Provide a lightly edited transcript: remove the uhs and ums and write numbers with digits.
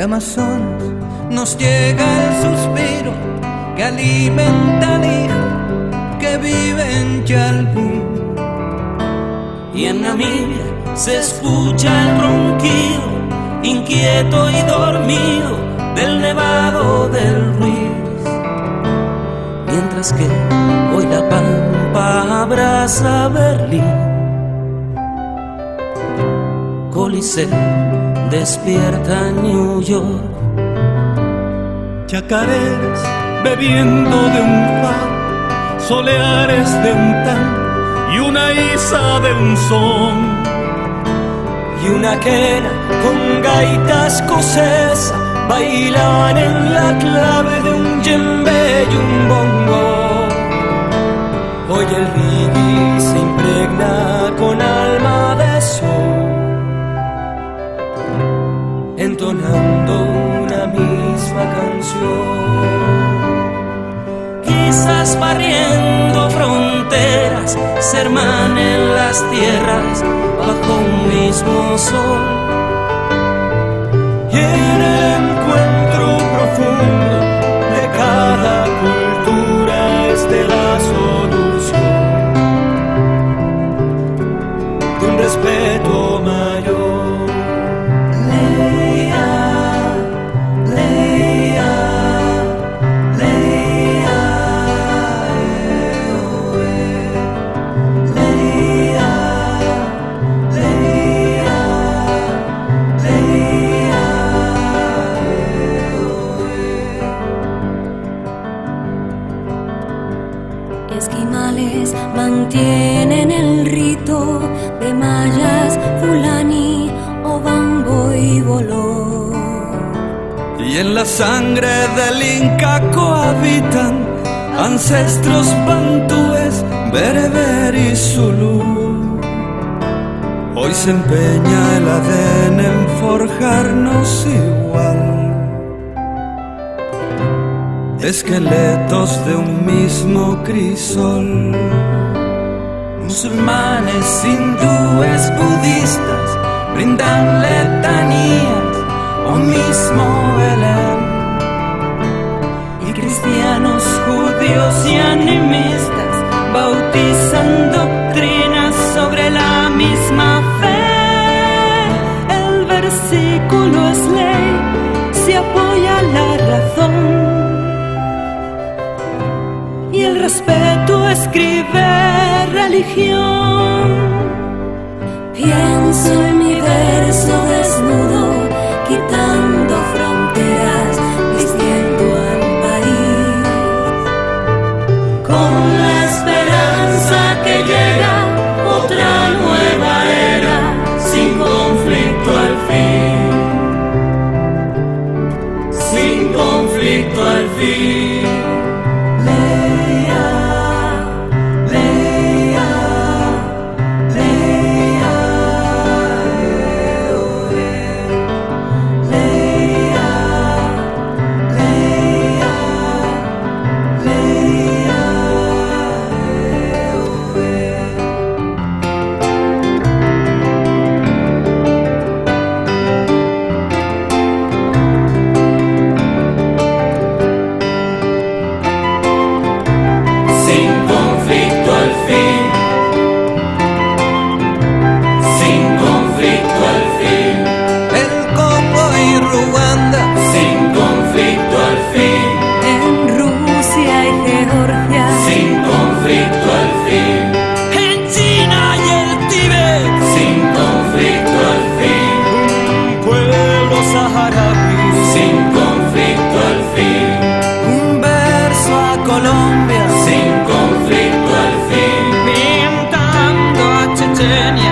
Amazonas nos llega el suspiro que alimenta al hijo que vive en Chalgún. Y en Namibia se escucha el ronquido inquieto y dormido del nevado del Ruiz, mientras que hoy la pampa abraza Berlín. Coliseo despierta New York. Chacareras bebiendo de un faro, soleares de un tan y una isa de un son. Y una quena con gaita escocesa bailaban en la clave de un djembe y un bongo. Hoy el reggae se impregna con alma de sol, entonando una misma canción. Quizás barriendo fronteras se hermanen las tierras bajo un mismo sol. Y en el encuentro profundo de cada cultura esté la solución de un respeto mayor. Esquimales mantienen el rito de mayas, fulani, obambo y boló. Y en la sangre del Inca cohabitan ancestros bantúes, bereber y zulú. Hoy se empeña el ADN en forjarnos igual, esqueletos de un mismo crisol. Musulmanes, hindúes, budistas brindan letanías o mismo Belén, y cristianos, judíos y animistas bautizan doctrinas sobre la misma fe. El versículo es ley, se apoya la razón, y el respeto escribe religión. Pienso en mi verso desnudo, quitando fronteras, vistiendo al país, con la esperanza que llega otra nueva era, sin conflicto al fin, sin conflicto al fin. Colombia, sin conflicto al fin, pintando a Chechenia